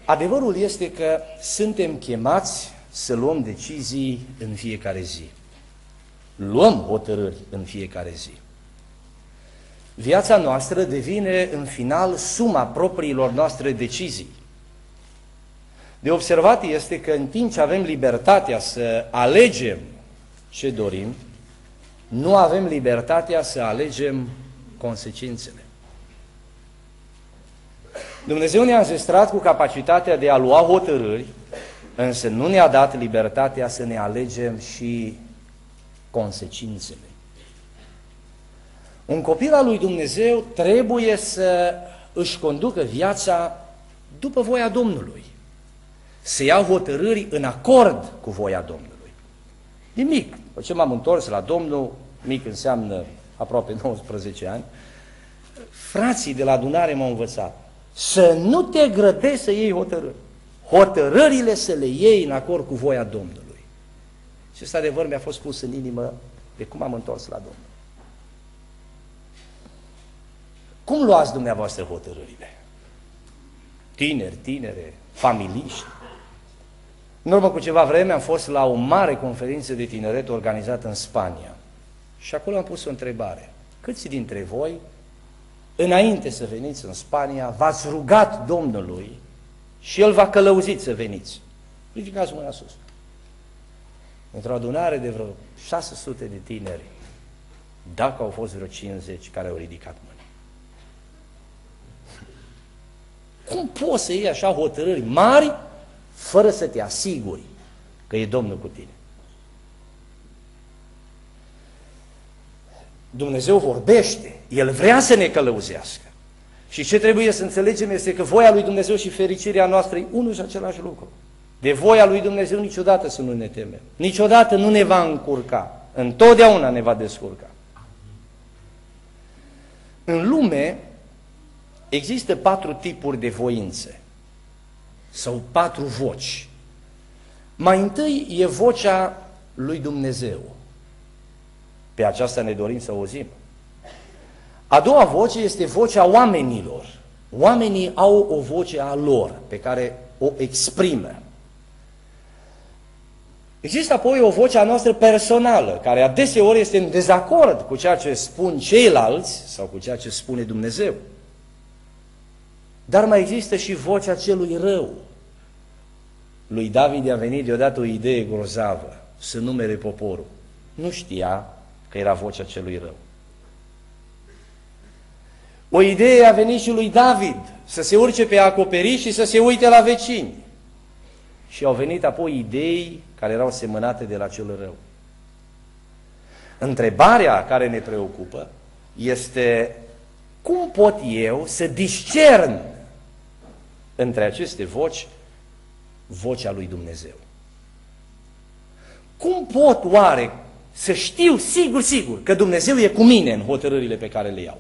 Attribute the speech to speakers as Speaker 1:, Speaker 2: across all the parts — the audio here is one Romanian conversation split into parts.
Speaker 1: Adevărul este că suntem chemați să luăm decizii în fiecare zi. Luăm hotărâri în fiecare zi. Viața noastră devine în final suma propriilor noastre decizii. De observat este că în timp ce avem libertatea să alegem ce dorim, nu avem libertatea să alegem consecințele. Dumnezeu ne-a înzestrat cu capacitatea de a lua hotărâri, însă nu ne-a dat libertatea să ne alegem și consecințele. Un copil al lui Dumnezeu trebuie să își conducă viața după voia Domnului, să ia hotărâri în acord cu voia Domnului. De mic, după ce m-am întors la Domnul, mic înseamnă aproape 19 ani, frații de la adunare m-au învățat să nu te grăbești să iei hotărâri. Hotărârile să le iei în acord cu voia Domnului. Și acest adevăr mi-a fost pus în inimă de cum am întors la Domnul. Cum luați dumneavoastră hotărârile? Tineri, tinere, familiști. În urmă cu ceva vreme am fost la o mare conferință de tineret organizată în Spania. Și acolo am pus o întrebare. Câți dintre voi, înainte să veniți în Spania, v-ați rugat Domnului și El v-a călăuzit să veniți? Ridicați mâna sus. Într-o adunare de vreo 600 de tineri, dacă au fost vreo 50 care au ridicat mâna. Cum poți să iei așa hotărâri mari fără să te asiguri că e Domnul cu tine? Dumnezeu vorbește, El vrea să ne călăuzească. Și ce trebuie să înțelegem este că voia lui Dumnezeu și fericirea noastră e unul și același lucru. De voia lui Dumnezeu niciodată să nu ne temem. Niciodată nu ne va încurca. Întotdeauna ne va descurca. În lume există 4 tipuri de voințe sau 4 voci. Mai întâi e vocea lui Dumnezeu. Pe aceasta ne dorim să auzim. A doua voce este vocea oamenilor. Oamenii au o voce a lor pe care o exprimă. Există apoi o voce a noastră personală, care adeseori este în dezacord cu ceea ce spun ceilalți sau cu ceea ce spune Dumnezeu. Dar mai există și vocea celui rău. Lui David i-a venit deodată o idee grozavă, să numere poporul. Nu știa că era vocea celui rău. O idee a venit și lui David, să se urce pe acoperiș și să se uite la vecini. Și au venit apoi idei care erau semănate de la cel rău. Întrebarea care ne preocupă este cum pot eu să discern între aceste voci vocea lui Dumnezeu? Cum pot oare să știu sigur că Dumnezeu e cu mine în hotărârile pe care le iau?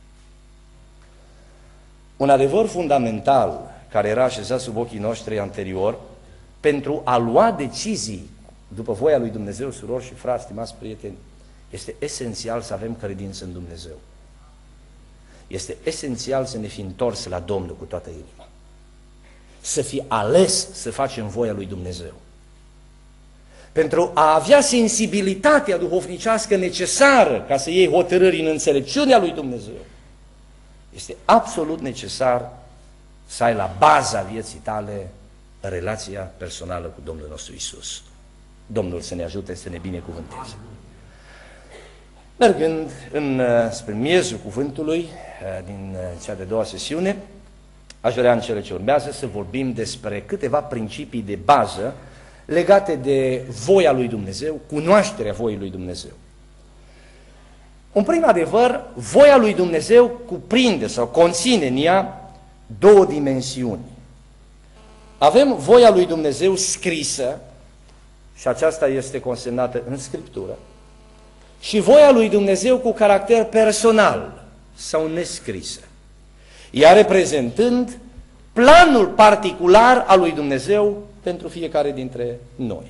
Speaker 1: Un adevăr fundamental care era așezat sub ochii noștri anterior, pentru a lua decizii după voia lui Dumnezeu, surori și frați, stimați prieteni, este esențial să avem credință în Dumnezeu. Este esențial să ne fi întors la Domnul cu toată inima. Să fi ales să facem voia lui Dumnezeu. Pentru a avea sensibilitatea duhovnicească necesară ca să iei hotărâri în înțelepciunea lui Dumnezeu, este absolut necesar să ai la baza vieții tale relația personală cu Domnul nostru Iisus. Domnul să ne ajute să ne binecuvânteze. Mergând spre miezul cuvântului din cea de doua sesiune, aș vrea în cele ce urmează să vorbim despre câteva principii de bază legate de voia lui Dumnezeu, cunoașterea voii lui Dumnezeu. Un prim adevăr, voia lui Dumnezeu cuprinde sau conține în ea 2 dimensiuni. Avem voia lui Dumnezeu scrisă, și aceasta este consemnată în Scriptură, și voia lui Dumnezeu cu caracter personal sau nescrisă, ea reprezentând planul particular al lui Dumnezeu pentru fiecare dintre noi.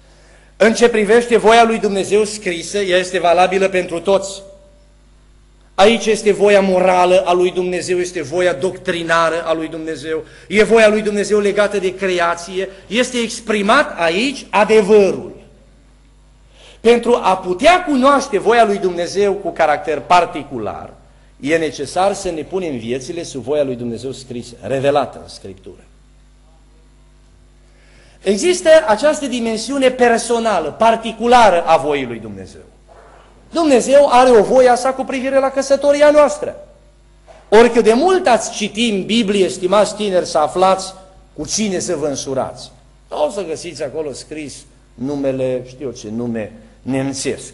Speaker 1: În ce privește voia lui Dumnezeu scrisă, ea este valabilă pentru toți. Aici este voia morală a lui Dumnezeu, este voia doctrinară a lui Dumnezeu, e voia lui Dumnezeu legată de creație, este exprimat aici adevărul. Pentru a putea cunoaște voia lui Dumnezeu cu caracter particular, e necesar să ne punem viețile sub voia lui Dumnezeu scrisă, revelată în Scriptură. Există această dimensiune personală, particulară a voii lui Dumnezeu. Dumnezeu are o voie a sa cu privire la căsătoria noastră. Oricât de mult ați citit în Biblie, stimați tineri, să aflați cu cine să vă însurați. O să găsiți acolo scris numele, știu ce nume nemțesc.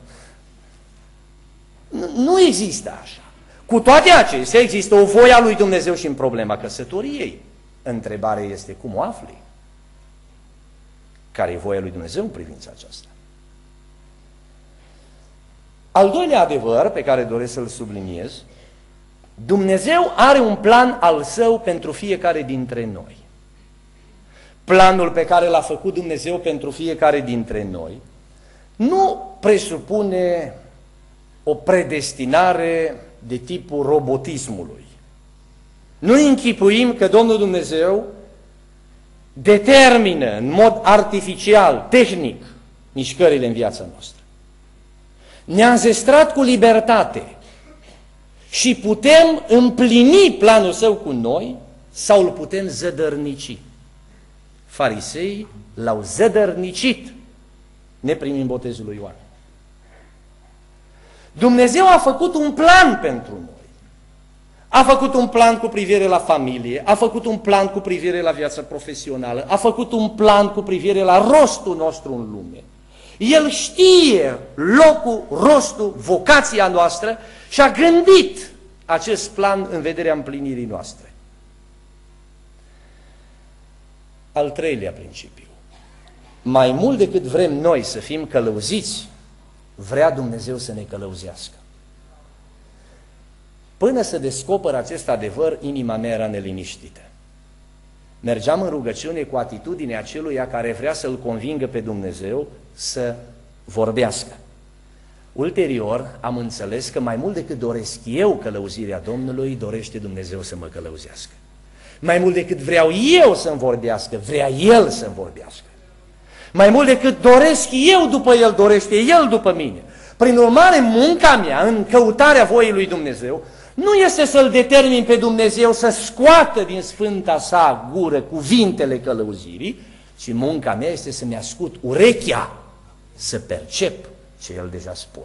Speaker 1: Nu există așa. Cu toate acestea există o voie a lui Dumnezeu și în problema căsătoriei. Întrebarea este cum o afli? Care e voia lui Dumnezeu în privința aceasta? Al doilea adevăr pe care doresc să-l subliniez, Dumnezeu are un plan al său pentru fiecare dintre noi. Planul pe care l-a făcut Dumnezeu pentru fiecare dintre noi nu presupune o predestinare de tipul robotismului. Nu închipuim că Domnul Dumnezeu determină în mod artificial, tehnic, mișcările în viața noastră. Ne-a înzestrat cu libertate și putem împlini planul său cu noi sau îl putem zădărnici. Fariseii l-au zădărnicit neprimind botezul lui Ioan. Dumnezeu a făcut un plan pentru noi. A făcut un plan cu privire la familie, a făcut un plan cu privire la viața profesională, a făcut un plan cu privire la rostul nostru în lume. El știe locul, rostul, vocația noastră și a gândit acest plan în vederea împlinirii noastre. Al treilea principiu. Mai mult decât vrem noi să fim călăuziți, vrea Dumnezeu să ne călăuzească. Până să descoper acest adevăr, inima mea era neliniștită. Mergeam în rugăciune cu atitudinea aceluia care vrea să-L convingă pe Dumnezeu să vorbească. Ulterior am înțeles că mai mult decât doresc eu călăuzirea Domnului, dorește Dumnezeu să mă călăuzească. Mai mult decât vreau eu să-mi vorbească, vrea El să-mi vorbească. Mai mult decât doresc eu după El, dorește El după mine. Prin urmare, munca mea în căutarea voii lui Dumnezeu nu este să-L determin pe Dumnezeu să scoată din sfânta sa gură cuvintele călăuzirii, ci munca mea este să-mi ascult urechea, să percep ce El deja spune.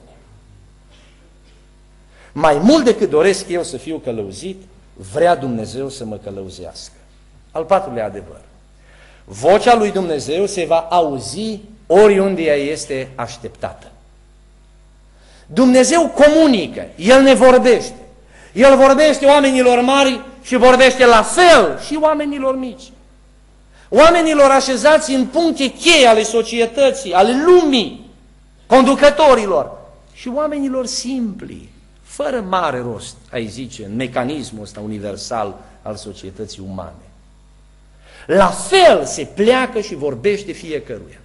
Speaker 1: Mai mult decât doresc eu să fiu călăuzit, vrea Dumnezeu să mă călăuzească. Al patrulea adevăr. Vocea lui Dumnezeu se va auzi oriunde ea este așteptată. Dumnezeu comunică, El ne vorbește. El vorbește oamenilor mari și vorbește la fel și oamenilor mici. Oamenilor așezați în puncte cheie ale societății, ale lumii, conducătorilor și oamenilor simpli, fără mare rost, ai zice, în mecanismul ăsta universal al societății umane. La fel se pleacă și vorbește fiecăruia.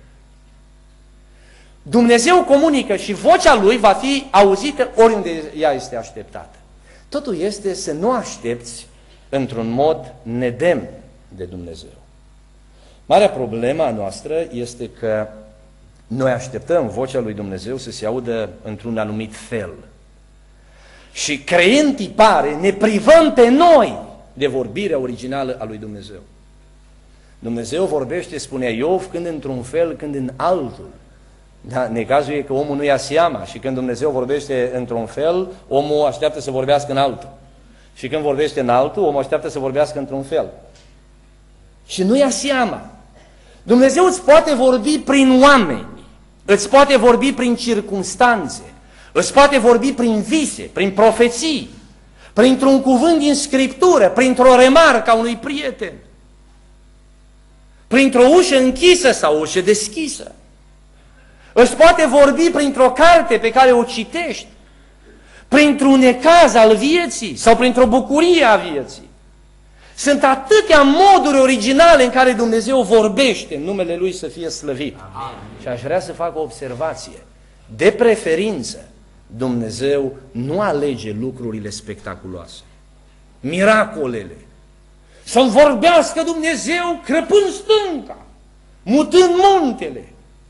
Speaker 1: Dumnezeu comunică și vocea Lui va fi auzită oriunde ea este așteptată. Totul este să nu aștepți într-un mod nedemn de Dumnezeu. Marea problemă a noastră este că noi așteptăm vocea lui Dumnezeu să se audă într-un anumit fel. Și creând tipare, ne privăm pe noi de vorbirea originală a lui Dumnezeu. Dumnezeu vorbește, spunea Iov, când într-un fel, când în altul. Da, necazul e că omul nu ia seama și când Dumnezeu vorbește într-un fel, omul așteaptă să vorbească în altul. Și când vorbește în altul, omul așteaptă să vorbească într-un fel. Și nu ia seama. Dumnezeu îți poate vorbi prin oameni, îți poate vorbi prin circumstanțe, îți poate vorbi prin vise, prin profeții, printr-un cuvânt din Scriptură, printr-o remarcă a unui prieten, printr-o ușă închisă sau o ușă deschisă. Îți poate vorbi printr-o carte pe care o citești, printr-un necaz al vieții sau printr-o bucurie a vieții. Sunt atâtea moduri originale în care Dumnezeu vorbește, în numele Lui să fie slăvit. Amin. Și aș vrea să fac o observație. De preferință, Dumnezeu nu alege lucrurile spectaculoase, miracolele, să vorbească Dumnezeu crăpând stânca, mutând muntele.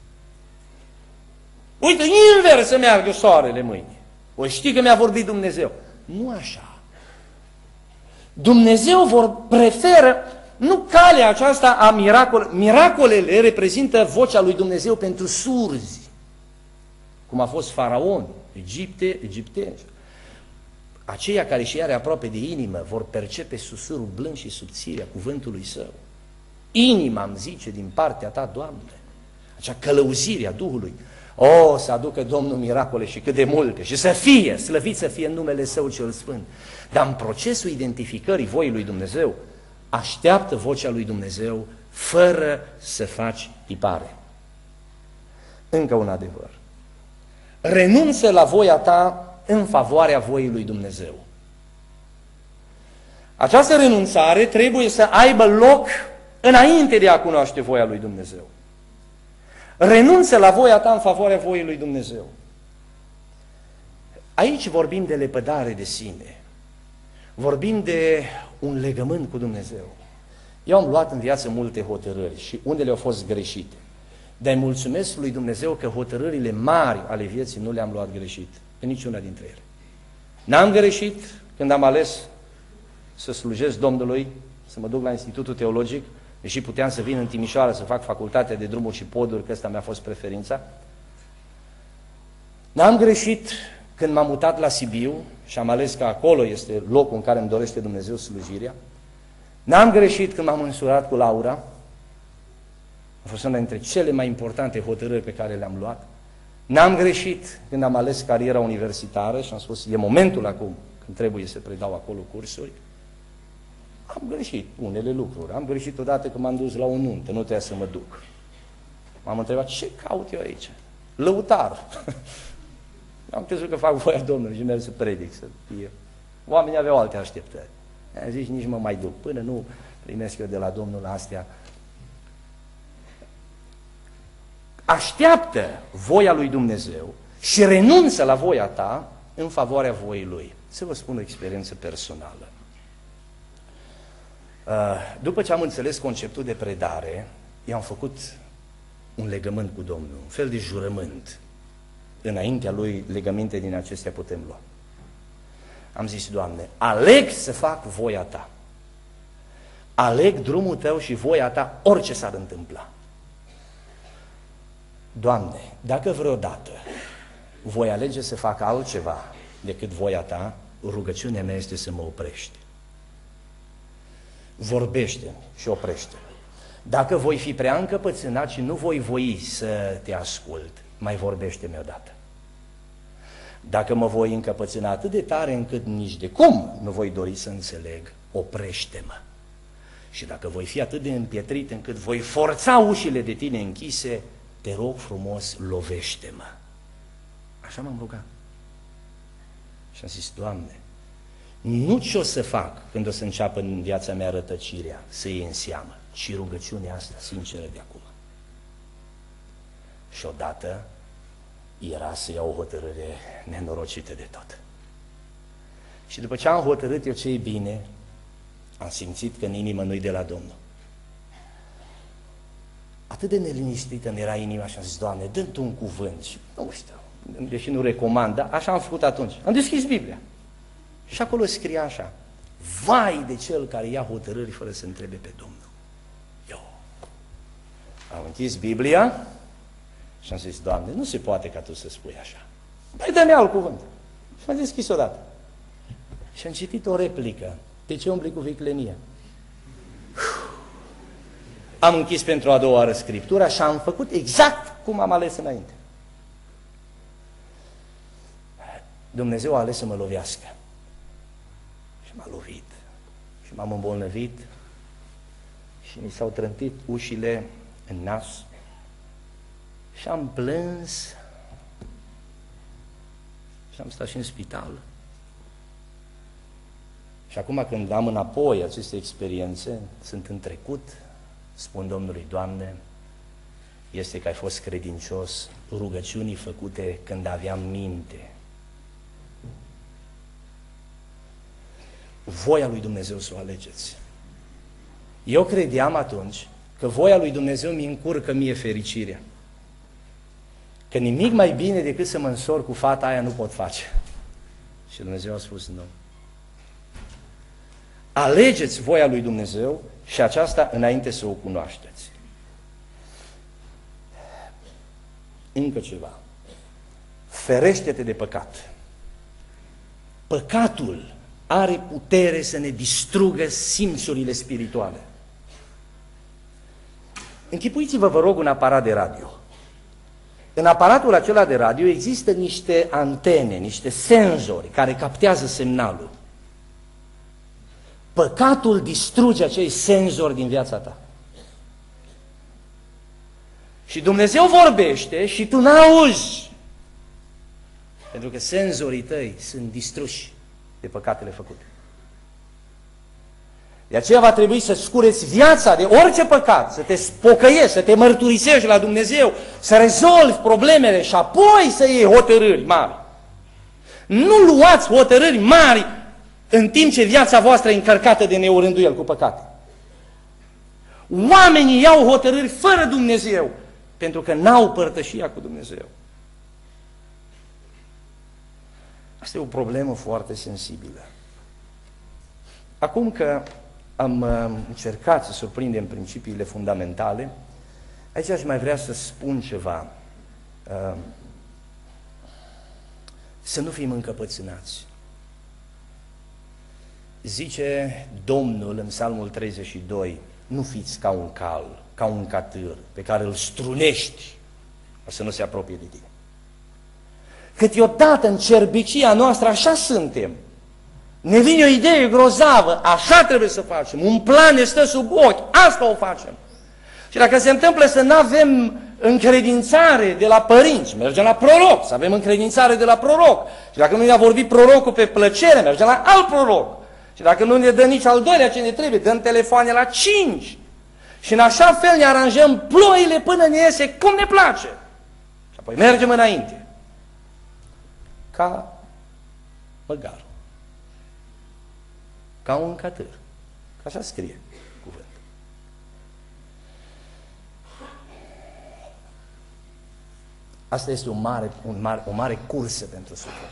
Speaker 1: Uite, invers să meargă soarele mâine. O știi că mi-a vorbit Dumnezeu. Nu așa. Dumnezeu preferă nu calea aceasta a miracolelor. Miracolele reprezintă vocea lui Dumnezeu pentru surzi, cum a fost Faraon, egipteni. Aceia care și are aproape de inimă vor percepe susurul blând și subțire a cuvântului Său. Inima îmi zice din partea Ta, Doamne, acea călăuzire a Duhului. O, să aducă Domnul miracole și cât de multe și să fie, slăvit să fie în numele Său cel Sfânt. Dar în procesul identificării voii lui Dumnezeu, așteaptă vocea lui Dumnezeu fără să faci tipare. Încă un adevăr. Renunță la voia ta în favoarea voii lui Dumnezeu. Această renunțare trebuie să aibă loc înainte de a cunoaște voia lui Dumnezeu. Renunță la voia ta în favoarea voii lui Dumnezeu. Aici vorbim de lepădare de sine. Vorbim de un legământ cu Dumnezeu. Eu am luat în viață multe hotărâri și unele au fost greșite. Dar îi mulțumesc lui Dumnezeu că hotărârile mari ale vieții nu le-am luat greșit, pe niciuna dintre ele. N-am greșit când am ales să slujesc Domnului, să mă duc la Institutul Teologic, deși puteam să vin în Timișoara să fac facultatea de drumuri și poduri, că ăsta mi-a fost preferința. N-am greșit când m-am mutat la Sibiu și am ales că acolo este locul în care îmi dorește Dumnezeu slujirea. N-am greșit când m-am însurat cu Laura. A fost una dintre cele mai importante hotărâri pe care le-am luat. N-am greșit când am ales cariera universitară și am spus, e momentul acum când trebuie să predau acolo cursuri. Am greșit unele lucruri. Am greșit odată când m-am dus la o nuntă, nu trebuia să mă duc. M-am întrebat, ce caut eu aici? Lăutar. Am crezut că fac voia Domnului și merg să predic, să fie. Oamenii aveau alte așteptări. Am zis, nici mă mai duc, până nu primesc eu de la Domnul astea. Așteaptă voia lui Dumnezeu și renunță la voia ta în favoarea voii Lui. Să vă spun o experiență personală. După ce am înțeles conceptul de predare, eu am făcut un legământ cu Domnul, un fel de jurământ. Înaintea Lui, legăminte din acestea putem lua. Am zis, Doamne, aleg să fac voia Ta. Aleg drumul Tău și voia Ta, orice s-ar întâmpla. Doamne, dacă vreodată voi alege să fac altceva decât voia Ta, rugăciunea mea este să mă oprești. Vorbește-mi și oprește-mă. Dacă voi fi prea încăpățânat și nu voi voi să Te ascult, mai vorbește-mi odată. Dacă mă voi încăpățâna atât de tare încât nici de cum nu voi dori să înțeleg, oprește-mă. Și dacă voi fi atât de împietrit încât voi forța ușile de Tine închise, te rog frumos, lovește-mă. Așa m-am rugat. Și am zis, Doamne, nu ce o să fac când o să înceapă în viața mea rătăcirea să iei în seamă, ci rugăciunea asta sinceră de acum. Și odată era să iau o hotărâre nenorocită de tot. Și după ce am hotărât eu ce e bine, am simțit că în inimă nu-i de la Domnul. Atât de neliniștită îmi era inima și am zis, Doamne, dă-mi Tu un cuvânt. Și nu știu, deși nu recomand, dar așa am făcut atunci. Am deschis Biblia. Și acolo scria așa, vai de cel care ia hotărâri fără să întrebe pe Domnul. Eu am închis Biblia și am zis, Doamne, nu se poate ca Tu să spui așa. Păi dă-mi alt cuvânt. Și am deschis odată. Și am citit o replică. De ce umbli cu viclenie? Am închis pentru a doua oară Scriptura și am făcut exact cum am ales înainte. Dumnezeu a ales să mă lovească. Și m-a lovit. Și m-am îmbolnăvit. Și mi s-au trântit ușile în nas. Și am plâns. Și am stat și în spital. Și acum când am înapoi aceste experiențe, sunt în trecut, spun Domnului, Doamne, este că ai fost credincios rugăciunii făcute când aveam minte, voia lui Dumnezeu să o alegeți. Eu credeam atunci că voia lui Dumnezeu mi încurcă mie fericirea. Că nimic mai bine decât să mă însor cu fata aia nu pot face. Și Dumnezeu a spus nu. Alegeți voia lui Dumnezeu și aceasta înainte să o cunoașteți. Încă ceva. Ferește-te de păcat. Păcatul are putere să ne distrugă simțurile spirituale. Închipuiți-vă, vă rog, un aparat de radio. În aparatul acela de radio există niște antene, niște senzori care captează semnalul. Păcatul distruge acei senzori din viața ta. Și Dumnezeu vorbește și tu n-auzi. Pentru că senzorii tăi sunt distruși de păcatele făcute. De aceea va trebui să-ți cureți viața de orice păcat, să te spocăiești, să te mărturisești la Dumnezeu, să rezolvi problemele și apoi să iei hotărâri mari. Nu luați hotărâri mari în timp ce viața voastră e încărcată de neurânduieli cu păcate. Oamenii iau hotărâri fără Dumnezeu, pentru că n-au părtășia cu Dumnezeu. Asta e o problemă foarte sensibilă. Acum că am încercat să surprindem principiile fundamentale, aici aș mai vrea să spun ceva. Să nu fim încăpățânați. Zice Domnul în Psalmul 32, nu fiți ca un cal, ca un catâr pe care îl strunești ca să nu se apropie de tine. Câteodată în cerbicia noastră așa suntem. Ne vine o idee grozavă, așa trebuie să facem, un plan ne stă sub ochi, asta o facem. Și dacă se întâmplă să nu avem încredințare de la părinți, mergem la proroc, să avem încredințare de la proroc. Și dacă nu ne-a vorbit prorocul pe plăcere, mergem la alt proroc. Și dacă nu ne dă nici al doilea ce ne trebuie, dăm telefoane la 5. Și în așa fel ne aranjăm ploile până ne iese cum ne place. Și apoi mergem înainte. Ca măgarul. Ca un catâr. Că așa scrie cuvântul. Asta este o mare cursă pentru suflet.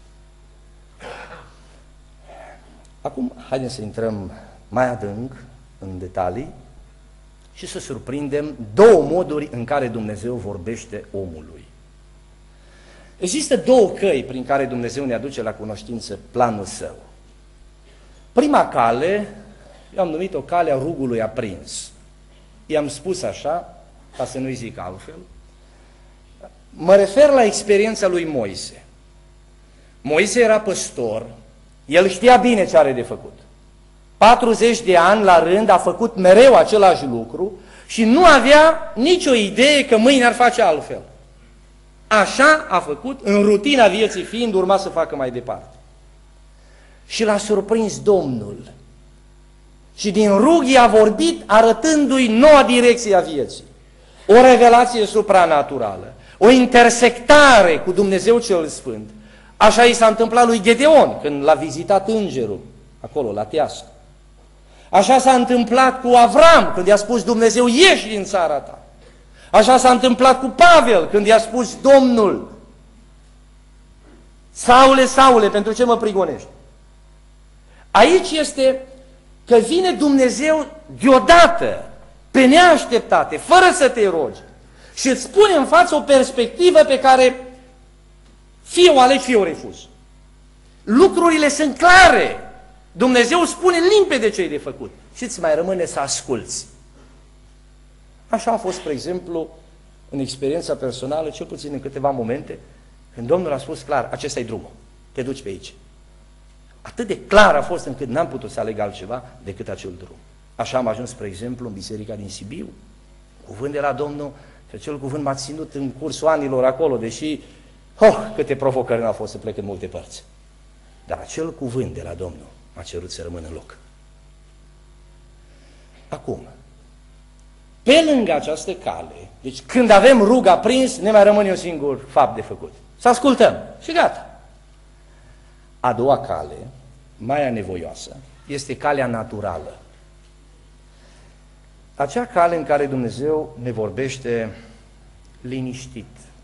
Speaker 1: Acum, haideți să intrăm mai adânc în detalii și să surprindem două moduri în care Dumnezeu vorbește omului. Există două căi prin care Dumnezeu ne aduce la cunoștință planul Său. Prima cale, eu am numit-o calea rugului aprins. I-am spus așa, ca să nu-i zic altfel. Mă refer la experiența lui Moise. Moise era păstor, el știa bine ce are de făcut. 40 de ani la rând a făcut mereu același lucru și nu avea nicio idee că mâine ar face altfel. Așa a făcut, în rutina vieții fiind, urma să facă mai departe. Și l-a surprins Domnul. Și din rug i-a vorbit arătându-i noua direcție a vieții. O revelație supranaturală, o intersectare cu Dumnezeu cel Sfânt. Așa i s-a întâmplat lui Gedeon când l-a vizitat îngerul, acolo, la tească. Așa s-a întâmplat cu Avram când i-a spus Dumnezeu, ieși din țara ta. Așa s-a întâmplat cu Pavel când i-a spus Domnul, Saule, Saule, pentru ce mă prigonești? Aici este că vine Dumnezeu deodată, pe neașteptate, fără să te rogi și îți pune în față o perspectivă pe care fie o alegi, fie o refuzi. Lucrurile sunt clare. Dumnezeu spune limpede ce e de făcut și îți mai rămâne să asculți. Așa a fost, spre exemplu, în experiența personală, cel puțin în câteva momente, când Domnul a spus clar, acesta e drumul, te duci pe aici. Atât de clar a fost încât n-am putut să aleg altceva decât acel drum. Așa am ajuns, spre exemplu, în biserica din Sibiu. Cuvânt de la Domnul, și acel cuvânt m-a ținut în cursul anilor acolo, deși, câte provocări n-au fost să plec în multe părți. Dar acel cuvânt de la Domnul m-a cerut să rămân în loc. Acum, pe lângă această cale, deci când avem rug aprins, ne mai rămâne un singur fapt de făcut. Să ascultăm și gata. A doua cale mai anevoioasă este calea naturală. Acea cale în care Dumnezeu ne vorbește liniștit.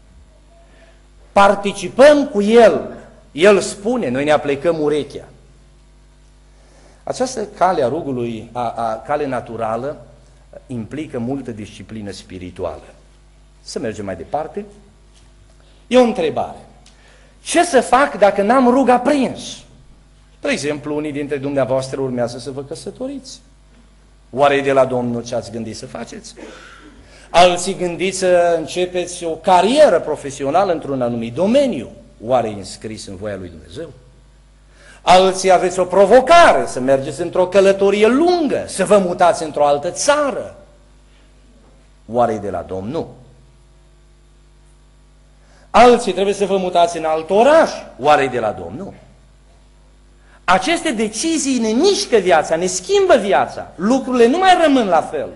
Speaker 1: Participăm cu El. El spune, noi ne aplecăm urechea. Această cale a rugului, cale naturală, implică multă disciplină spirituală. Să mergem mai departe. E o întrebare. Ce să fac dacă n-am rug aprins? De exemplu, unii dintre dumneavoastră urmează să vă căsătoriți. Oare e de la Domnul ce ați gândit să faceți? Alții gândiți să începeți o carieră profesională într-un anumit domeniu. Oare e înscris în voia lui Dumnezeu? Alții aveți o provocare să mergeți într-o călătorie lungă, să vă mutați într-o altă țară. Oare e de la Domnul? Alții trebuie să vă mutați în alt oraș. Oare e de la Domnul? Aceste decizii ne mișcă viața, ne schimbă viața. Lucrurile nu mai rămân la fel.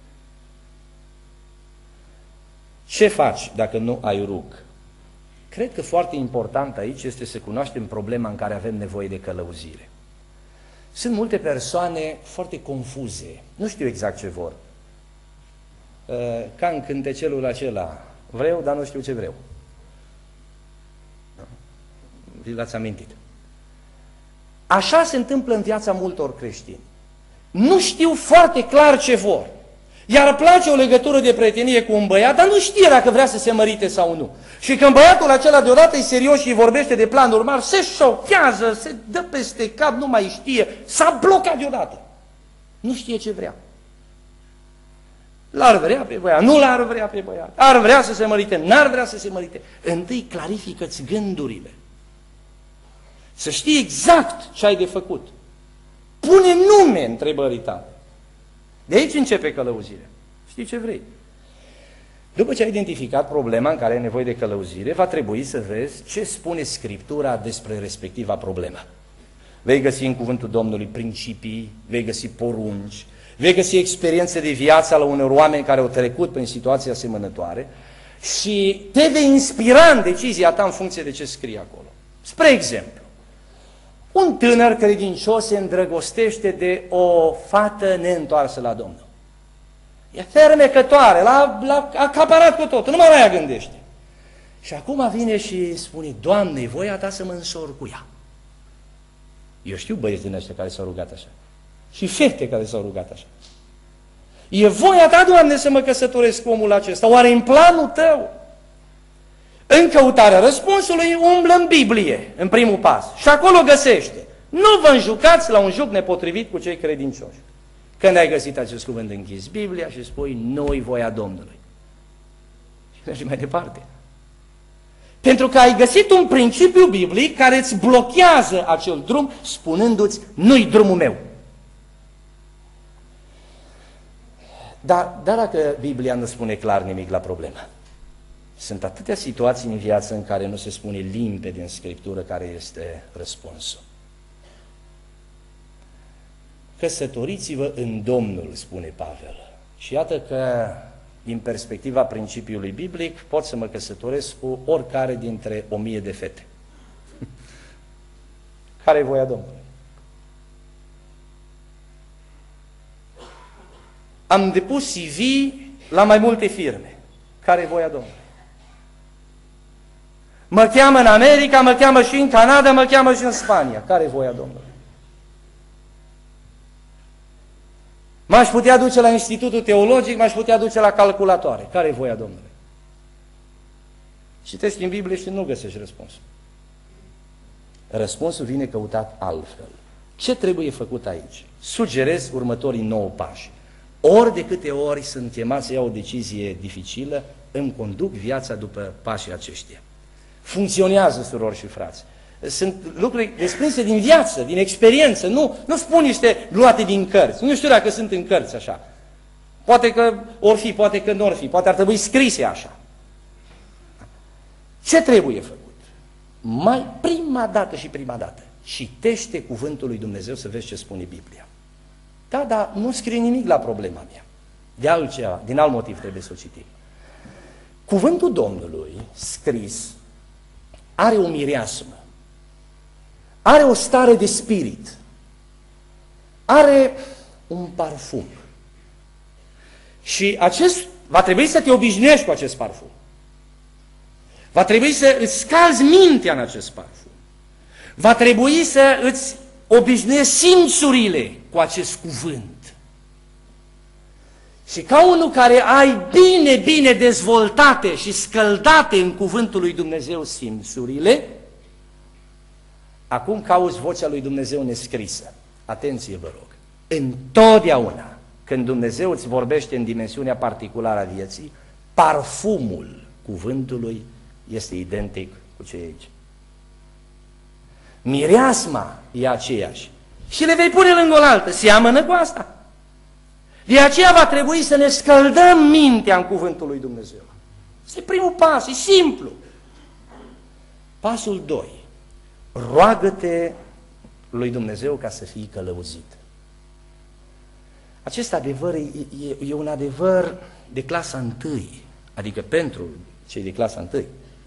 Speaker 1: Ce faci dacă nu ai rug? Cred că foarte important aici este să cunoaștem problema în care avem nevoie de călăuzire. Sunt multe persoane foarte confuze, nu știu exact ce vor. Ca în cântecelul acela, vreau, dar nu știu ce vreau. Vi l-ați amintit. Așa se întâmplă în viața multor creștini. Nu știu foarte clar ce vor. Iar place o legătură de prietenie cu un băiat, dar nu știe dacă vrea să se mărite sau nu. Și când băiatul acela deodată e serios și îi vorbește de planuri mari, se șochează, se dă peste cap, nu mai știe, s-a blocat deodată. Nu știe ce vrea. L-ar vrea pe băiat, nu l-ar vrea pe băiat, ar vrea să se mărite, n-ar vrea să se mărite. Întâi clarifică-ți gândurile. Să știi exact ce ai de făcut. Pune nume întrebării tale. De aici începe călăuzirea. Știi ce vrei. După ce ai identificat problema în care ai nevoie de călăuzire, va trebui să vezi ce spune Scriptura despre respectiva problemă. Vei găsi în cuvântul Domnului principii, vei găsi porunci, vei găsi experiențe de viață ale unor oameni care au trecut prin situații asemănătoare și te vei inspira în decizia ta în funcție de ce scrie acolo. Spre exemplu, un tânăr credincios se îndrăgostește de o fată neîntoarsă la Domnul. E fermecătoare, l-a acaparat cu totul, nu mai ea gândește. Și acum vine și spune, Doamne, e voia ta să mă însor cu ea. Eu știu băieți din ăștia care s-au rugat așa. Și fete care s-au rugat așa. E voia ta, Doamne, să mă căsătoresc cu omul acesta. Oare în planul tău? În căutarea răspunsului umblă în Biblie, în primul pas. Și acolo găsește. Nu vă înjucați la un juc nepotrivit cu cei credincioși. Când ai găsit acest cuvânt, închizi Biblia și spui, nu-i voia Domnului. Și mergi mai departe. Pentru că ai găsit un principiu biblic care îți blochează acel drum, spunându-ți, nu-i drumul meu. Dar dacă Biblia nu spune clar nimic la problemă, sunt atâtea situații în viață în care nu se spune limpede în Scriptură care este răspunsul. Căsătoriți-vă în Domnul, spune Pavel. Și iată că, din perspectiva principiului biblic, pot să mă căsătoresc cu oricare dintre 1000 de fete. Care e voia Domnului? Am depus CV la mai multe firme. Care e voia Domnului? Mă cheamă în America, mă cheamă și în Canada, mă cheamă și în Spania. Care e voia Domnului? M-aș putea duce la Institutul Teologic, m-aș putea duce la calculatoare. Care e voia Domnului? Citești în Biblie și nu găsești răspunsul. Răspunsul vine căutat altfel. Ce trebuie făcut aici? Sugerez următorii 9 pași. Ori de câte ori sunt chemat să iau o decizie dificilă, îmi conduc viața după pașii aceștia. Funcționează, surori și frați. Sunt lucruri desprinse din viață, din experiență, nu spun niște luate din cărți. Nu știu dacă sunt în cărți așa. Poate că or fi, poate că nu or fi, poate ar trebui scrise așa. Ce trebuie făcut? Prima dată, citește cuvântul lui Dumnezeu să vezi ce spune Biblia. Da, dar nu scrie nimic la problema mea. Din alt motiv trebuie să o citim. Cuvântul Domnului, scris, are o mireasmă. are o stare de spirit, are un parfum. Și va trebui să te obișnuiești cu acest parfum. Va trebui să îți scalzi mintea în acest parfum. Va trebui să îți obișnuiești simțurile cu acest cuvânt. Și ca unul care ai bine dezvoltate și scăldate în cuvântul lui Dumnezeu simțurile, acum cauți vocea lui Dumnezeu nescrisă. Atenție, vă rog. Întotdeauna când Dumnezeu îți vorbește în dimensiunea particulară a vieții, parfumul cuvântului este identic cu ce e aici. Mireasma e aceeași. Și le vei pune lângă oaltă, seamănă cu asta. De aceea va trebui să ne scăldăm mintea în cuvântul lui Dumnezeu. Este primul pas, e simplu. Pasul 2. Roagă-te lui Dumnezeu ca să fii călăuzit. Acest adevăr e un adevăr de clasa 1, adică pentru cei de clasa 1.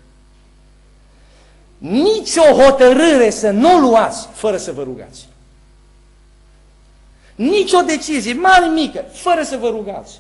Speaker 1: Nici o hotărâre să nu o luați fără să vă rugați. Nici o decizie, mare, mică, fără să vă rugați.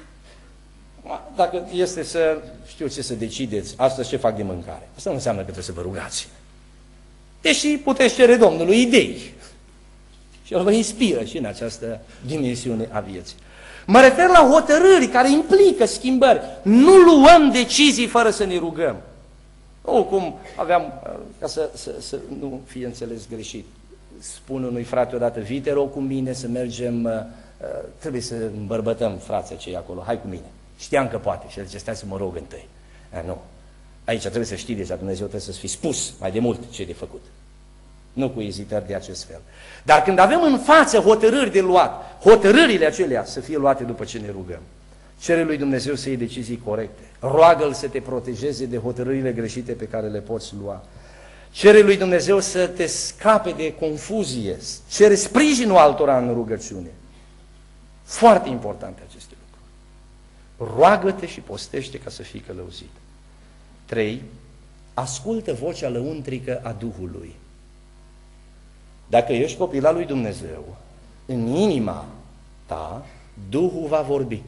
Speaker 1: Dacă este să știu ce să decideți, astăzi ce fac de mâncare, asta nu înseamnă că trebuie să vă rugați. Deși puteți cere Domnului idei. Și El vă inspiră și în această dimensiune a vieții. Mă refer la hotărâri care implică schimbări. Nu luăm decizii fără să ne rugăm. Nu cum aveam, ca să nu fie înțeles greșit, spun unui frate odată, vii te rog cu mine să mergem, trebuie să îmbărbătăm frații acei acolo, hai cu mine. Știam că poate și el zice, stai să mă rog întâi. Nu, aici trebuie să știi deja, Dumnezeu trebuie să-ți fi spus mai de mult ce e de făcut. Nu cu ezitări de acest fel. Dar când avem în față hotărâri de luat, hotărârile acelea să fie luate după ce ne rugăm. Cere lui Dumnezeu să iei decizii corecte. Roagă-L să te protejeze de hotărârile greșite pe care le poți lua. Cere lui Dumnezeu să te scape de confuzie. Cere sprijinul altora în rugăciune. Foarte importante aceste lucruri. Roagă-te și postește ca să fii călăuzit. 3. Ascultă vocea lăuntrică a Duhului. Dacă ești copil al lui Dumnezeu, în inima ta, Duhul va vorbi.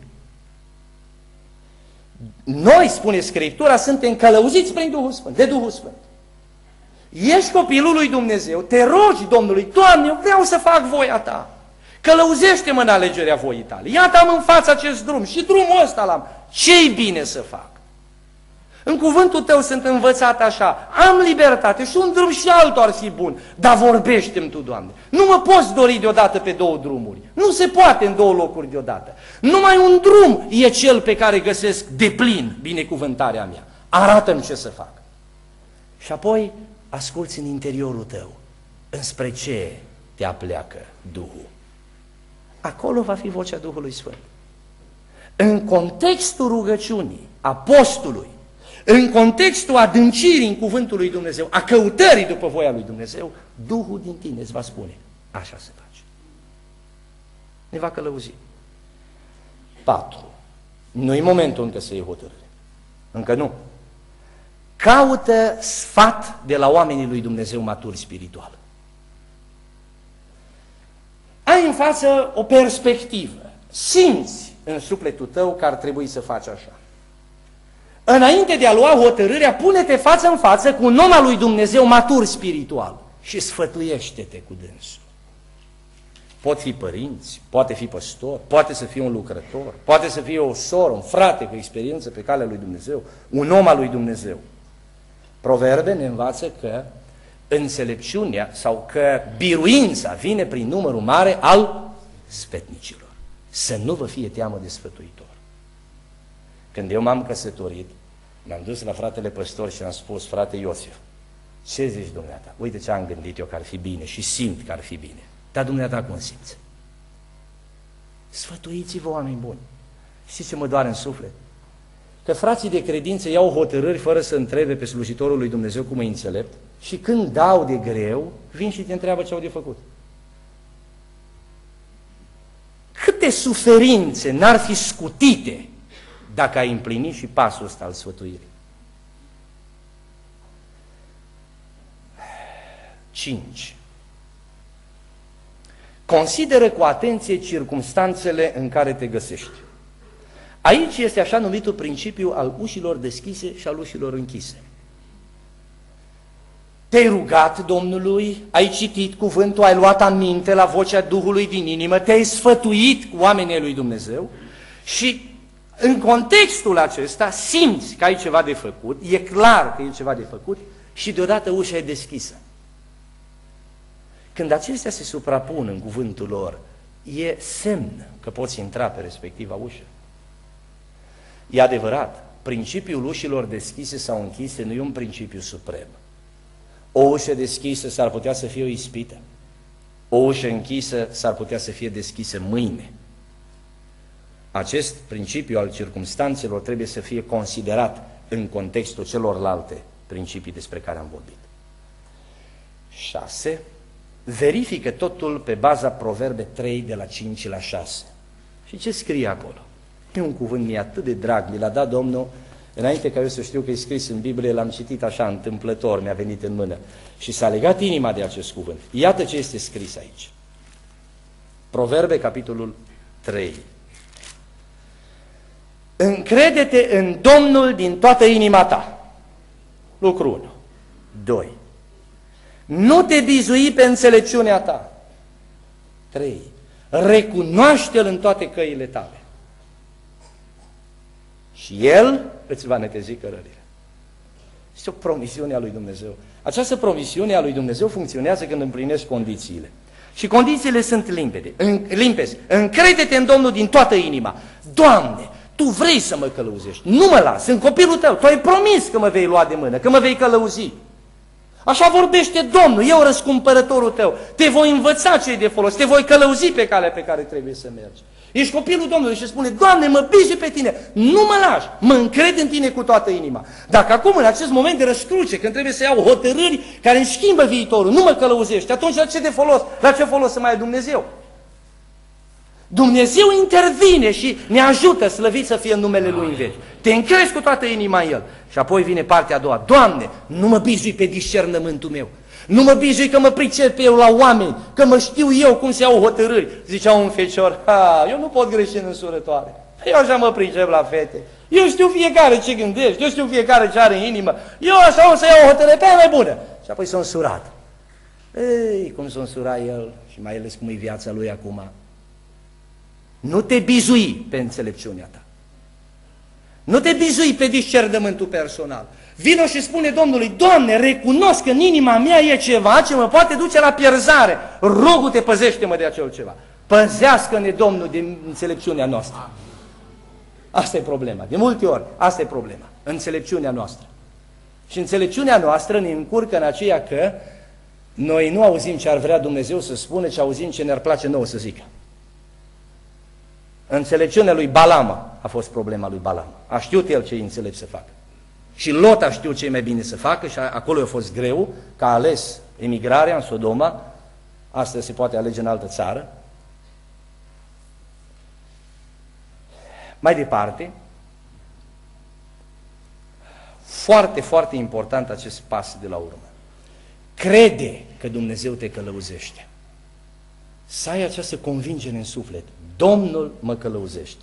Speaker 1: Noi, spune Scriptura, suntem călăuziți prin Duhul Sfânt, de Duhul Sfânt. Ești copilul lui Dumnezeu, te rogi Domnului, Doamne, eu vreau să fac voia Ta. Călăuzește-mă în alegerea voii Tale. Iată am în față acest drum și drumul ăsta l-am. Ce-i bine să fac? În cuvântul Tău sunt învățat așa, am libertate și un drum și altul ar fi bun, dar vorbește-mi Tu, Doamne. Nu mă poți dori deodată pe două drumuri, nu se poate în două locuri deodată. Numai un drum e cel pe care găsesc deplin binecuvântarea mea. Arată-mi ce să fac. Și apoi asculți în interiorul tău, înspre ce te apleacă Duhul. Acolo va fi vocea Duhului Sfânt. În contextul rugăciunii, a postului, în contextul adâncirii în cuvântul lui Dumnezeu, a căutării după voia lui Dumnezeu, Duhul din tine îți va spune, așa se face. Ne va călăuzi. 4. Nu-i momentul încă să iei hotărâre. Încă nu. Caută sfat de la oamenii lui Dumnezeu maturi spiritual. Ai în față o perspectivă. Simți în sufletul tău că ar trebui să faci așa. Înainte de a lua hotărârea, pune-te față în față cu un om al lui Dumnezeu matur spiritual și sfătuiește-te cu dânsul. Pot fi părinți, poate fi păstor, poate să fie un lucrător, poate să fie o soră, un frate cu experiență pe calea lui Dumnezeu, un om al lui Dumnezeu. Proverbe ne învață că înțelepciunea sau că biruința vine prin numărul mare al sfetnicilor. Să nu vă fie teamă de sfătuitor. Când eu m-am căsătorit, m-am dus la fratele păstor și am spus, frate Iosif, ce zici dumneata? Uite ce am gândit eu că ar fi bine și simt că ar fi bine. Dar dumneata cum simți? Sfătuiți-vă, oameni buni. Știți ce mă doare în suflet? Că frații de credință iau hotărâri fără să întrebe pe slujitorul lui Dumnezeu cum e înțelept și când dau de greu, vin și te întreabă ce au de făcut. Câte suferințe n-ar fi scutite dacă ai împlinit și pasul ăsta al sfătuirii? 5. Consideră cu atenție circumstanțele în care te găsești. Aici este așa numitul principiu al ușilor deschise și al ușilor închise. Te-ai rugat Domnului, ai citit cuvântul, ai luat aminte la vocea Duhului din inimă, te-ai sfătuit cu oamenii lui Dumnezeu și în contextul acesta simți că ai ceva de făcut, e clar că e ceva de făcut și deodată ușa e deschisă. Când acestea se suprapun în cuvântul lor, e semn că poți intra pe respectiva ușă. E adevărat, principiul ușilor deschise sau închise nu e un principiu suprem. O ușă deschisă s-ar putea să fie o ispită. O ușă închisă s-ar putea să fie deschisă mâine. Acest principiu al circumstanțelor trebuie să fie considerat în contextul celorlalte principii despre care am vorbit. 6. Verifică totul pe baza Proverbe 3 de la 5 la 6. Și ce scrie acolo? E un cuvânt mie atât de drag, mi l-a dat Domnul, înainte ca eu să știu că e scris în Biblie, l-am citit așa întâmplător, mi-a venit în mână. Și s-a legat inima de acest cuvânt. Iată ce este scris aici. Proverbe, capitolul 3. Încrede-te în Domnul din toată inima ta. Lucru 1. 2. Nu te bizui pe înțelepciunea ta. 3. Recunoaște-L în toate căile tale. Și El îți va netezi cărările. Este o promisiune a lui Dumnezeu. Această promisiune a lui Dumnezeu funcționează când împlinești condițiile. Și condițiile sunt limpezi. Încrede-te în Domnul din toată inima. Doamne, Tu vrei să mă călăuzești. Nu mă las, sunt copilul Tău. Tu ai promis că mă vei lua de mână, că mă vei călăuzi. Așa vorbește Domnul, eu răscumpărătorul Tău. Te voi învăța ce e de folos, te voi călăuzi pe calea pe care trebuie să mergi. Ești copilul Domnului și spune, Doamne, mă bizui pe Tine, nu mă lași, mă încred în Tine cu toată inima. Dacă acum, în acest moment de răscruce, când trebuie să iau hotărâri care îmi schimbă viitorul, nu mă călăuzești, atunci la ce de folos? La ce folos să mai ai Dumnezeu? Dumnezeu intervine și ne ajută, slăvit să fie în numele Lui în veci. Te încrezi cu toată inima în El. Și apoi vine partea a doua. Doamne, nu mă bizui pe discernământul meu. Nu mă bizui că mă pricep eu la oameni, că mă știu eu cum se iau hotărâri. Zicea un fecior, eu nu pot greși în însurătoare. Eu așa mă pricep la fete. Eu știu fiecare ce gândești, eu știu fiecare ce are în inimă. Eu așa o să iau o hotărâre pe aia mai bună. Și apoi s-a însurat. Ei, cum s-a însurat el și mai ales cum e viața lui acum. Nu te bizui pe înțelepciunea ta. Nu te bizui pe discernământul personal. Vino și spune Domnului, Doamne, recunosc că în inima mea e ceva ce mă poate duce la pierzare. Rogul-te, păzește-mă de acel ceva. Păzească-ne, Domnul, din înțelepciunea noastră. Asta e problema. De multe ori, asta e problema. Înțelepciunea noastră. Și înțelepciunea noastră ne încurcă în aceea că noi nu auzim ce ar vrea Dumnezeu să spună, ci auzim ce ne-ar place nouă să zică. Înțelepciunea lui Balam a fost problema lui Balam. A știut el ce e înțelept să facă. Și Lot a știut ce e mai bine să facă și acolo a fost greu, că a ales emigrarea în Sodoma. Astăzi se poate alege în altă țară. Mai departe, foarte, foarte important acest pas de la urmă. Crede că Dumnezeu te călăuzește. Să ai această convingere în suflet. Domnul mă călăuzește.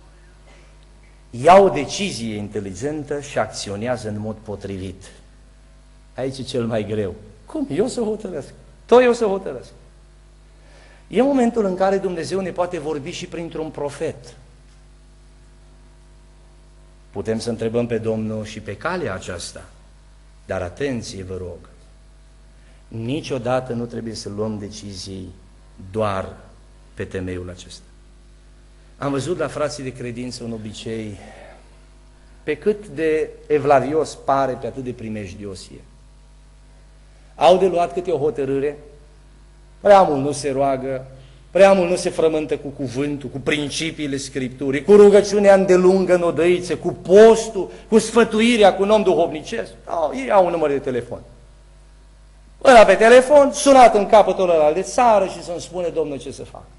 Speaker 1: Ia o decizie inteligentă și acționează în mod potrivit. Aici e cel mai greu. Cum? Eu să hotărăsc. Tot eu să hotărăsc. E momentul în care Dumnezeu ne poate vorbi și printr-un profet. Putem să întrebăm pe Domnul și pe calea aceasta. Dar atenție, vă rog. Niciodată nu trebuie să luăm decizii doar pe temeiul acesta. Am văzut la frații de credință un obicei, pe cât de evlavios pare, pe atât de primejdios e. Au de luat câte o hotărâre, prea mult nu se roagă, prea mult nu se frământă cu cuvântul, cu principiile Scripturii, cu rugăciunea îndelungă în odăițe, cu postul, cu sfătuirea cu un om duhovnicesc. Ei au un număr de telefon. Ăla pe telefon, sunat în capătul ăla de țară și să-mi spune Domnul ce să fac.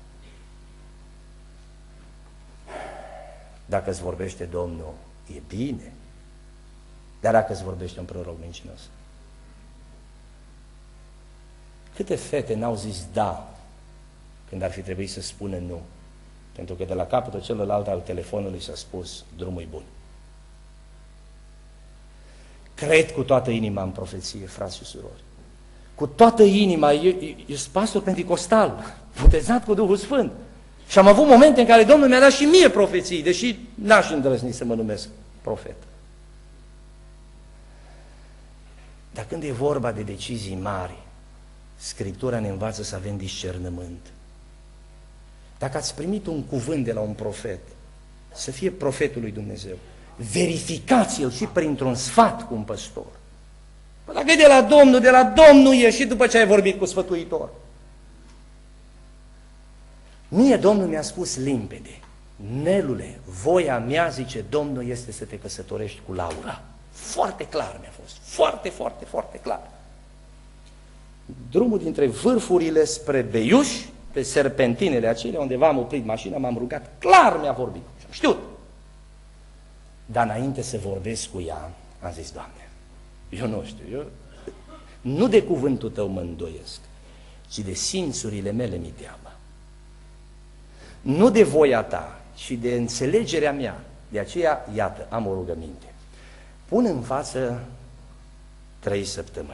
Speaker 1: Dacă îți vorbește Domnul, e bine. Dar dacă îți vorbește un proroc mincinos. Câte fete n-au zis da când ar fi trebuit să spună nu. Pentru că de la capătul celălalt al telefonului s-a spus, drumul e bun. Cred cu toată inima în profeție, frați și surori. Cu toată inima, eu sunt pastor penticostal, botezat cu Duhul Sfânt. Și am avut momente în care Domnul mi-a dat și mie profeții, deși n-aș îndrăzni să mă numesc profet. Dar când e vorba de decizii mari, Scriptura ne învață să avem discernământ. Dacă ați primit un cuvânt de la un profet, să fie profetul lui Dumnezeu, verificați-l și printr-un sfat cu un păstor. Păi dacă e de la Domnul e și după ce ai vorbit cu sfătuitor. Mie Domnul mi-a spus limpede, Nelule, voia mea, zice Domnul, este să te căsătorești cu Laura. Foarte clar mi-a fost, foarte, foarte, foarte clar. Drumul dintre vârfurile spre Beiuș, pe serpentinele acelea, undeva am oprit mașina, m-am rugat, clar mi-a vorbit, știut. Dar înainte să vorbesc cu ea, am zis, Doamne, eu nu știu, eu nu de cuvântul Tău mă îndoiesc, ci de simțurile mele mi teamă. Nu de voia Ta, ci de înțelegerea mea. De aceea, iată, am o rugăminte. Pun în față 3 săptămâni.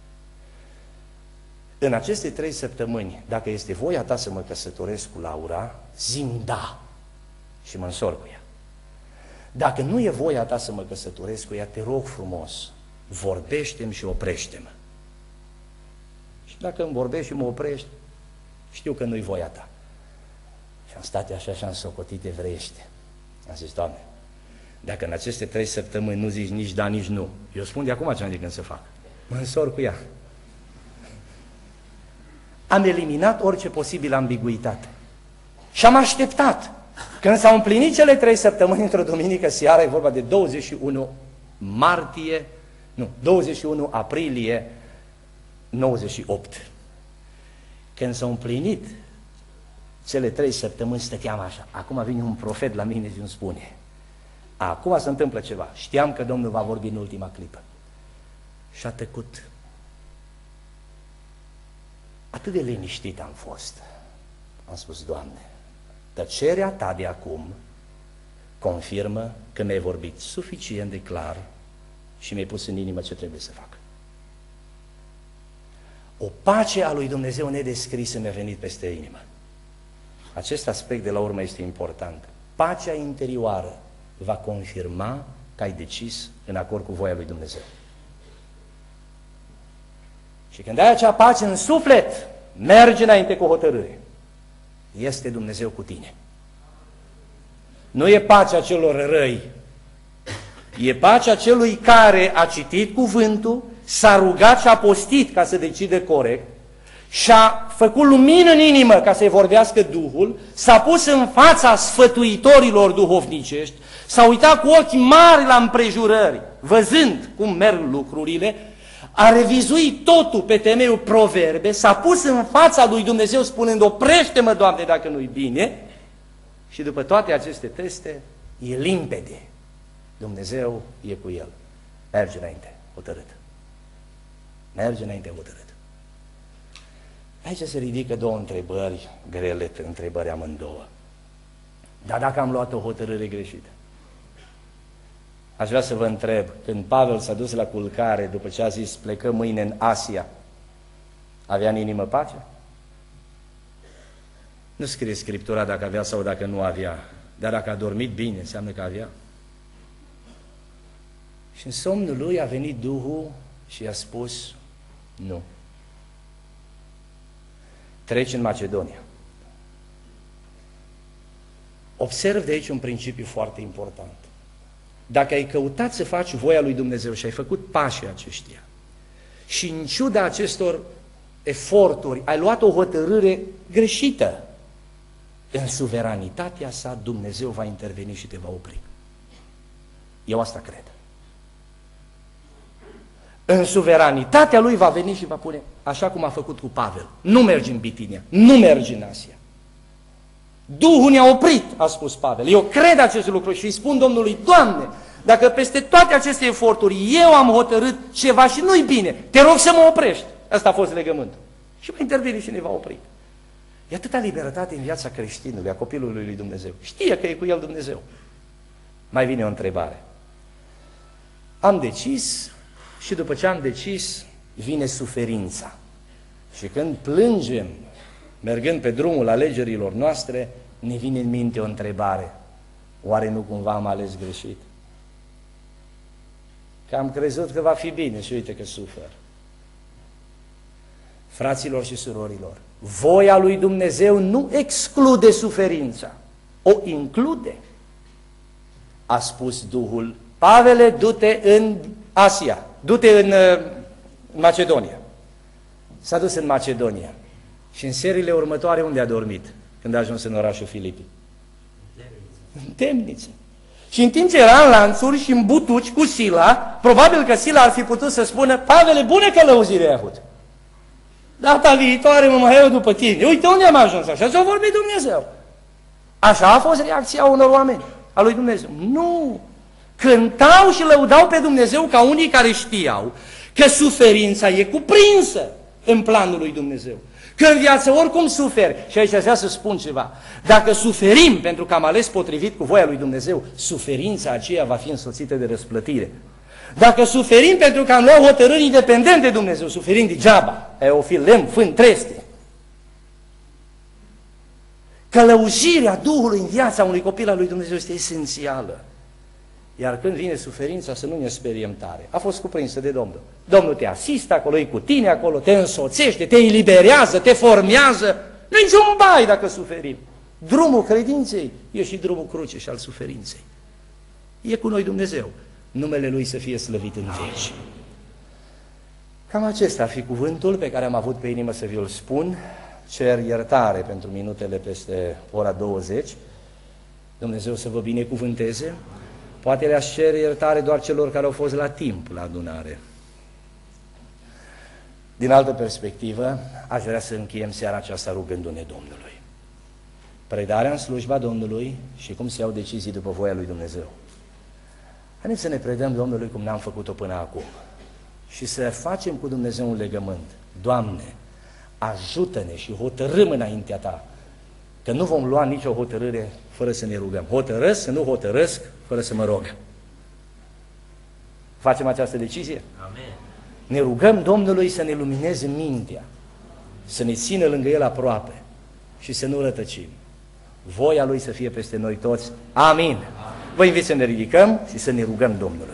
Speaker 1: În aceste 3 săptămâni, dacă este voia Ta să mă căsătoresc cu Laura, zi-mi da și mă însor cu ea. Dacă nu e voia Ta să mă căsătoresc cu ea, te rog frumos, vorbește-mi și oprește-mă. Și dacă îmi vorbești și mă oprești, știu că nu-i voia Ta. Și am stat așa și am socotit evreiește. Am zis, Doamne, dacă în aceste 3 săptămâni nu zici nici da, nici nu, eu spun de acum ce am de gând să fac. Mă însor cu ea. Am eliminat orice posibilă ambiguitate. Și am așteptat. Când s-au împlinit cele 3 săptămâni într-o duminică seara, e vorba de 21 aprilie 98. Când s-au împlinit cele 3 săptămâni, stăteam așa. Acum vine un profet la mine și îmi spune, acum se întâmplă ceva. Știam că Domnul va vorbi în ultima clipă. Și a tăcut. Atât de liniștit am fost. Am spus, Doamne, tăcerea Ta de acum confirmă că mi-ai vorbit suficient de clar și mi-ai pus în inimă ce trebuie să fac. O pace a lui Dumnezeu nedescrisă mi-a venit peste inimă. Acest aspect de la urmă este important. Pacea interioară va confirma că ai decis în acord cu voia lui Dumnezeu. Și când ai acea pace în suflet, mergi înainte cu hotărâre. Este Dumnezeu cu tine. Nu e pacea celor răi, e pacea celui care a citit cuvântul, s-a rugat și a postit ca să decide corect, și-a făcut lumină în inimă ca să-i vorbească Duhul, s-a pus în fața sfătuitorilor duhovnicești, s-a uitat cu ochi mari la împrejurări, văzând cum merg lucrurile, a revizuit totul pe temeiul proverbe, s-a pus în fața lui Dumnezeu spunând, oprește-mă, Doamne, dacă nu-i bine, și după toate aceste teste, e limpede. Dumnezeu e cu el. Merge înainte, hotărât. Merge înainte, hotărât. Aici se ridică 2 întrebări grele, întrebări amândouă. Dar dacă am luat o hotărâre greșită? Aș vrea să vă întreb, când Pavel s-a dus la culcare, după ce a zis, plecăm mâine în Asia, avea în inimă pace? Nu scrie Scriptura dacă avea sau dacă nu avea, dar dacă a dormit bine, înseamnă că avea. Și în somnul lui a venit Duhul și i-a spus, nu. Treci în Macedonia. Observ de aici un principiu foarte important. Dacă ai căutat să faci voia lui Dumnezeu și ai făcut pașii aceștia și în ciuda acestor eforturi ai luat o hotărâre greșită, în suveranitatea sa Dumnezeu va interveni și te va opri. Eu asta cred. În suveranitatea lui va veni și va pune, așa cum a făcut cu Pavel, nu mergi în Bitinia, nu mergi în Asia. Duhul ne-a oprit, a spus Pavel. Eu cred acest lucru și îi spun Domnului, Doamne, dacă peste toate aceste eforturi eu am hotărât ceva și nu-i bine, te rog să mă oprești. Asta a fost legământul. Și va interveni și ne va opri. E atâta libertate în viața creștinului, a copilului lui Dumnezeu. Știe că e cu el Dumnezeu. Mai vine o întrebare. Am decis și după ce am decis, vine suferința. Și când plângem, mergând pe drumul alegerilor noastre, ne vine în minte o întrebare. Oare nu cumva am ales greșit? Că am crezut că va fi bine și uite că sufer. Fraților și surorilor, voia lui Dumnezeu nu exclude suferința, o include. A spus Duhul, Pavele, du-te în Asia, du-te în Macedonia. S-a dus în Macedonia și în seriile următoare unde a dormit când a ajuns în orașul Filipi? În temniță. Și în timp ce era în lanțuri și în butuci cu Sila, probabil că Sila ar fi putut să spună, Pavele, bună călăuzire ai avut. Data viitoare mă mai eu după tine. Uite unde am ajuns, așa s-a vorbit Dumnezeu. Așa a fost reacția unor oameni a lui Dumnezeu. Nu! Cântau și lăudau pe Dumnezeu ca unii care știau că suferința e cuprinsă în planul lui Dumnezeu. Că în viață oricum suferi. Și aici aș vrea să spun ceva. Dacă suferim pentru că am ales potrivit cu voia lui Dumnezeu, suferința aceea va fi însoțită de răsplătire. Dacă suferim pentru că am luat hotărâri independent de Dumnezeu, suferim degeaba. E o fi lemn, fân, treste. Călăuzirea Duhului în viața unui copil al lui Dumnezeu este esențială. Iar când vine suferința, să nu ne speriem tare. A fost cuprinsă de Domnul. Domnul te asistă acolo, e cu tine acolo, te însoțește, te eliberează, te formează. Nu-i niciun bai dacă suferim. Drumul credinței e și drumul cruce și al suferinței. E cu noi Dumnezeu. Numele Lui să fie slăvit în veci. Cam acesta ar fi cuvântul pe care am avut pe inimă să vi-l spun. Cer iertare pentru minutele peste ora 20. Dumnezeu să vă binecuvânteze. Poate le-aș cere iertare doar celor care au fost la timp la adunare. Din altă perspectivă, aș vrea să încheiem seara aceasta rugându-ne Domnului. Predarea în slujba Domnului și cum se iau decizii după voia lui Dumnezeu. Haideți să ne predăm Domnului cum n-am făcut-o până acum și să facem cu Dumnezeu un legământ. Doamne, ajută-ne și hotărâm înaintea Ta, că nu vom lua nicio hotărâre fără să ne rugăm. Hotărăsc să nu hotărăsc fără să mă rog. Facem această decizie?
Speaker 2: Amen.
Speaker 1: Ne rugăm Domnului să ne lumineze mintea, să ne țină lângă El aproape și să nu rătăcim. Voia Lui să fie peste noi toți. Amin. Vă invit să ne ridicăm și să ne rugăm Domnului.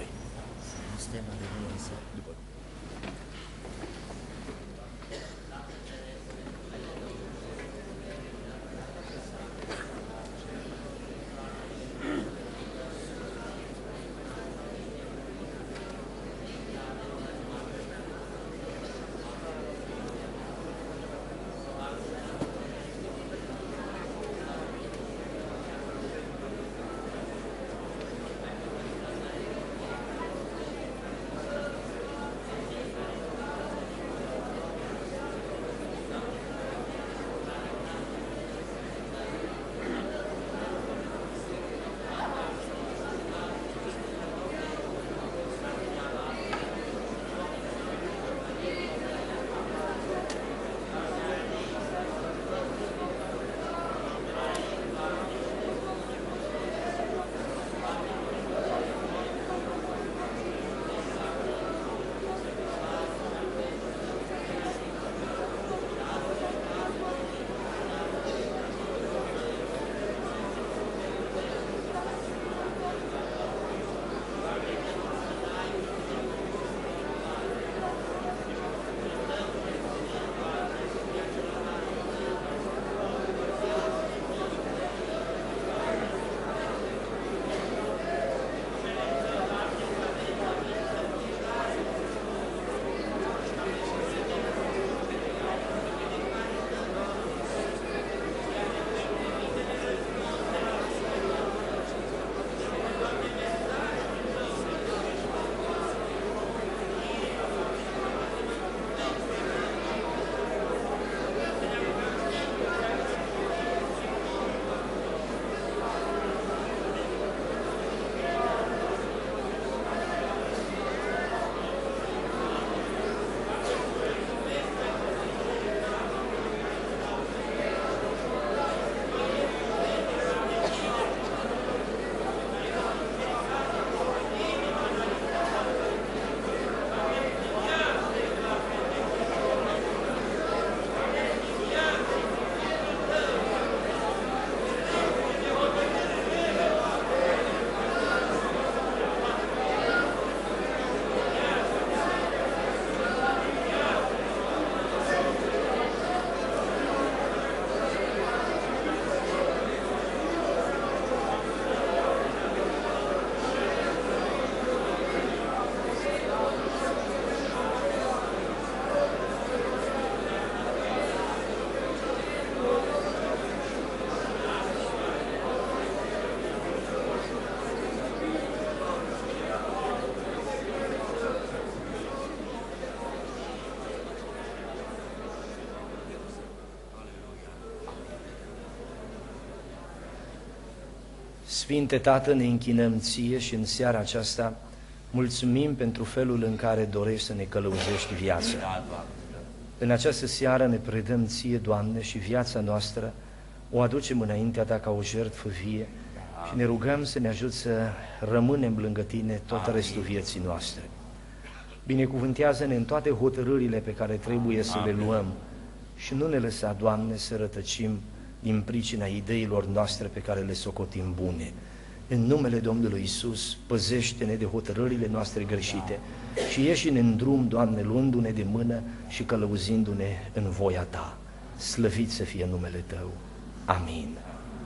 Speaker 1: Sfinte Tată, ne închinăm Ție și în seara aceasta mulțumim pentru felul în care dorești să ne călăuzești viața. În această seară ne predăm Ție, Doamne, și viața noastră o aducem înaintea Ta ca o jertfă vie și ne rugăm să ne ajuți să rămânem lângă Tine tot restul vieții noastre. Binecuvântează-ne în toate hotărârile pe care trebuie să le luăm și nu ne lăsa, Doamne, să rătăcim din pricina ideilor noastre pe care le socotim bune. În numele Domnului Iisus, păzește-ne de hotărârile noastre greșite și ieși-ne în drum, Doamne, luându-ne de mână și călăuzindu-ne în voia Ta. Slăvit să fie numele Tău. Amin.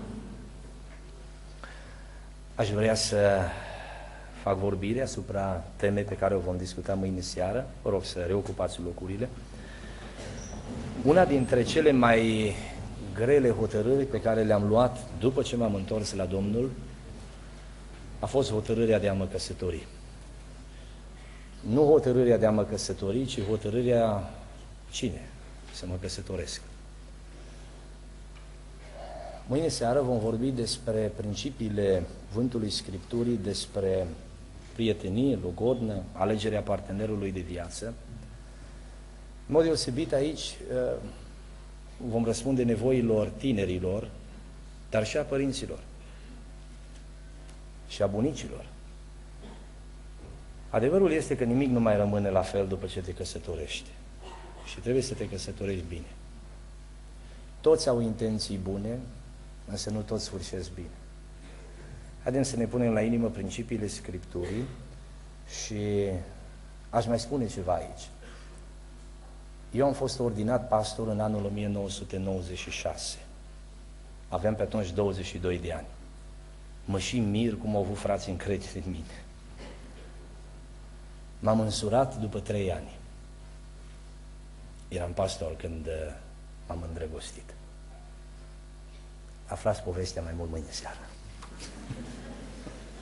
Speaker 1: Aș vrea să fac vorbire asupra temei pe care o vom discuta mâine seară. Vă rog să reocupați locurile. Una dintre cele mai grele hotărâri pe care le-am luat după ce m-am întors la Domnul a fost hotărârea de a mă căsători. Nu hotărârea de a mă căsători, ci hotărârea cine să mă căsătoresc. Mâine seară vom vorbi despre principiile cuvântului Scripturii, despre prietenie, logodnă, alegerea partenerului de viață. În mod deosebit aici vom răspunde nevoilor tinerilor, dar și a părinților și a bunicilor. Adevărul este că nimic nu mai rămâne la fel după ce te căsătorești și trebuie să te căsătorești bine. Toți au intenții bune, însă nu toți sfârșesc bine. Haideți să ne punem la inimă principiile Scripturii și aș mai spune ceva aici. Eu am fost ordinat pastor în anul 1996. Aveam pe atunci 22 de ani. Mă și mir cum au avut frații încredere în mine. M-am însurat după 3 ani. Eram pastor când m-am îndrăgostit. Aflați povestea mai mult mâine seară.